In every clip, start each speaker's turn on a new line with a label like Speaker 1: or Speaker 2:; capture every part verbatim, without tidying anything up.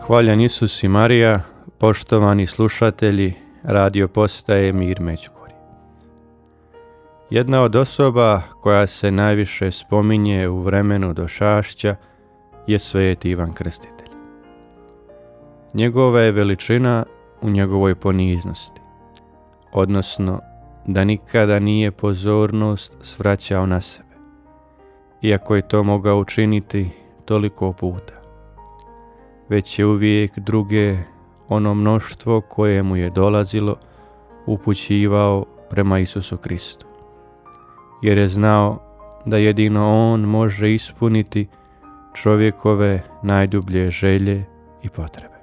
Speaker 1: Hvaljen Isus i Marija, poštovani slušatelji radio postaje Mir Međugorje. Jedna od osoba koja se najviše spominje u vremenu došašća je Sveti Ivan Krstitelj. Njegova je veličina u njegovoj poniznosti, odnosno da nikada nije pozornost svraćao na sebe, iako je to mogao učiniti toliko puta, već je uvijek druge, ono mnoštvo koje mu je dolazilo, upućivao prema Isusu Kristu, jer je znao da jedino on može ispuniti čovjekove najdublje želje i potrebe.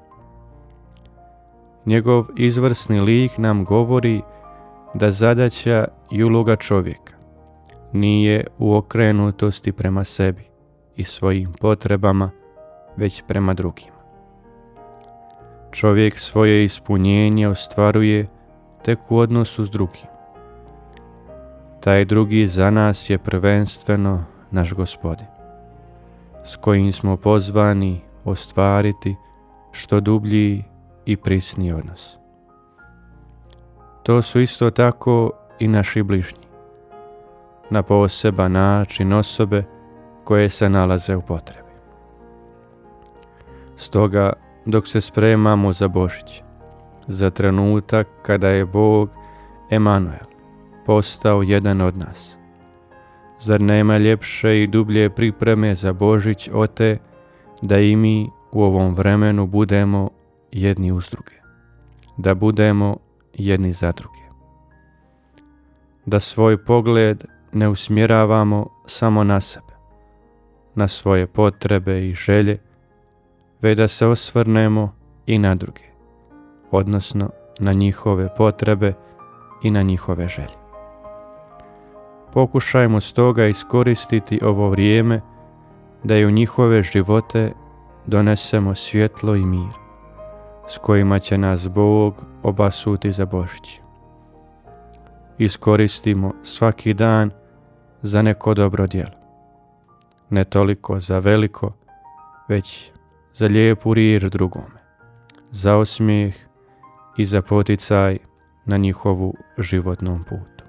Speaker 1: Njegov izvrsni lik nam govori da zadaća i uloga čovjeka nije u okrenutosti prema sebi i svojim potrebama, već prema drugima. Čovjek svoje ispunjenje ostvaruje tek u odnosu s drugim. Taj drugi za nas je prvenstveno naš Gospodin, s kojim smo pozvani ostvariti što dublji i prisniji odnos. To su isto tako i naši bližnji, na poseban način osobe koje se nalaze u potrebi. Stoga, dok se spremamo za Božić, za trenutak kada je Bog Emanuel postao jedan od nas, zar nema ljepše i dublje pripreme za Božić od te da i mi u ovom vremenu budemo jedni uz druge, da budemo jedni za druge, da svoj pogled ne usmjeravamo samo na sebe, na svoje potrebe i želje, već da se osvrnemo i na druge, odnosno na njihove potrebe i na njihove želje. Pokušajmo stoga iskoristiti ovo vrijeme da i u njihove živote donesemo svjetlo i mir, s kojima će nas Bog obasuti za Božić. Iskoristimo svaki dan za neko dobro djelo, ne toliko za veliko, već za lijepu riječ drugome, za osmijeh i za poticaj na njihovu životnom putu.